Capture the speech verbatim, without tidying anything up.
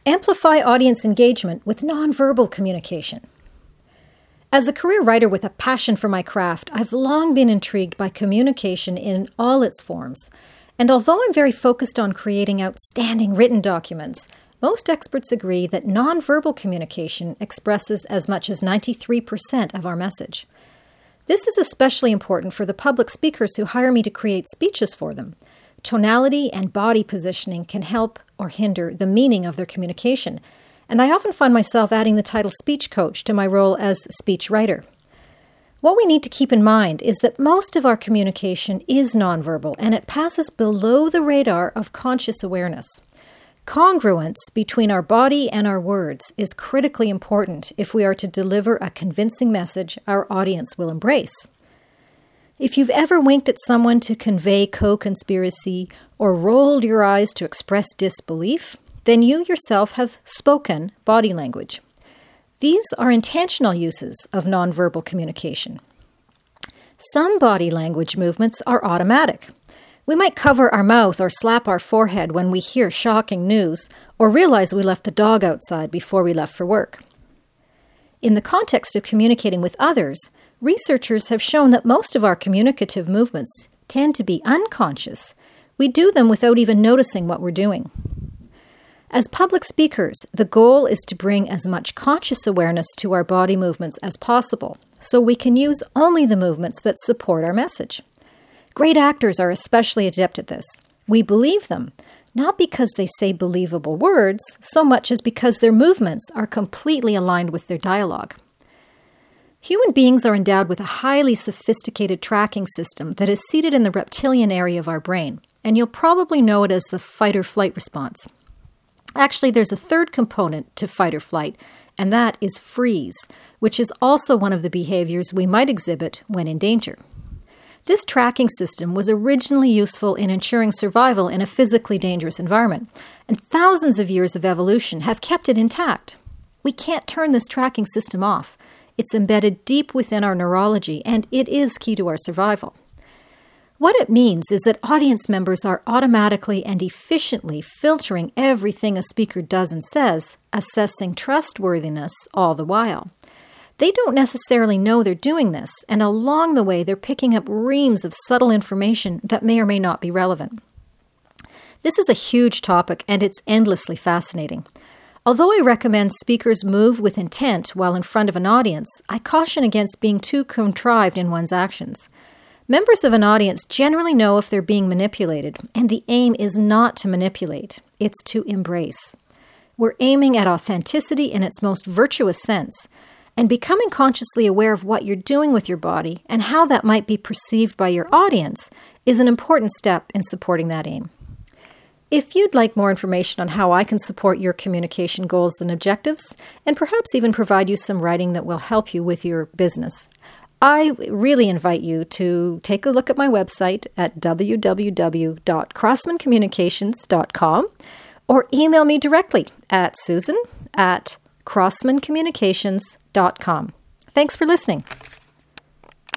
Amplify audience engagement with nonverbal communication. As a career writer with a passion for my craft, I've long been intrigued by communication in all its forms. And although I'm very focused on creating outstanding written documents, most experts agree that nonverbal communication expresses as much as ninety-three percent of our message. This is especially important for the public speakers who hire me to create speeches for them. Tonality and body positioning can help or hinder the meaning of their communication, and I often find myself adding the title speech coach to my role as speech writer. What we need to keep in mind is that most of our communication is nonverbal, and it passes below the radar of conscious awareness. Congruence between our body and our words is critically important if we are to deliver a convincing message our audience will embrace. If you've ever winked at someone to convey co-conspiracy or rolled your eyes to express disbelief, then you yourself have spoken body language. These are intentional uses of nonverbal communication. Some body language movements are automatic. We might cover our mouth or slap our forehead when we hear shocking news or realize we left the dog outside before we left for work. In the context of communicating with others, researchers have shown that most of our communicative movements tend to be unconscious. We do them without even noticing what we're doing. As public speakers, the goal is to bring as much conscious awareness to our body movements as possible, so we can use only the movements that support our message. Great actors are especially adept at this. We believe them, not because they say believable words, so much as because their movements are completely aligned with their dialogue. Human beings are endowed with a highly sophisticated tracking system that is seated in the reptilian area of our brain, and you'll probably know it as the fight-or-flight response. Actually, there's a third component to fight or flight, and that is freeze, which is also one of the behaviors we might exhibit when in danger. This tracking system was originally useful in ensuring survival in a physically dangerous environment, and thousands of years of evolution have kept it intact. We can't turn this tracking system off. It's embedded deep within our neurology, and it is key to our survival. What it means is that audience members are automatically and efficiently filtering everything a speaker does and says, assessing trustworthiness all the while. They don't necessarily know they're doing this, and along the way they're picking up reams of subtle information that may or may not be relevant. This is a huge topic, and it's endlessly fascinating. Although I recommend speakers move with intent while in front of an audience, I caution against being too contrived in one's actions. Members of an audience generally know if they're being manipulated, and the aim is not to manipulate, it's to embrace. We're aiming at authenticity in its most virtuous sense, and becoming consciously aware of what you're doing with your body and how that might be perceived by your audience is an important step in supporting that aim. If you'd like more information on how I can support your communication goals and objectives, and perhaps even provide you some writing that will help you with your business, I really invite you to take a look at my website at w w w dot crossman communications dot com or email me directly at susan at crossman communications dot com. Thanks for listening.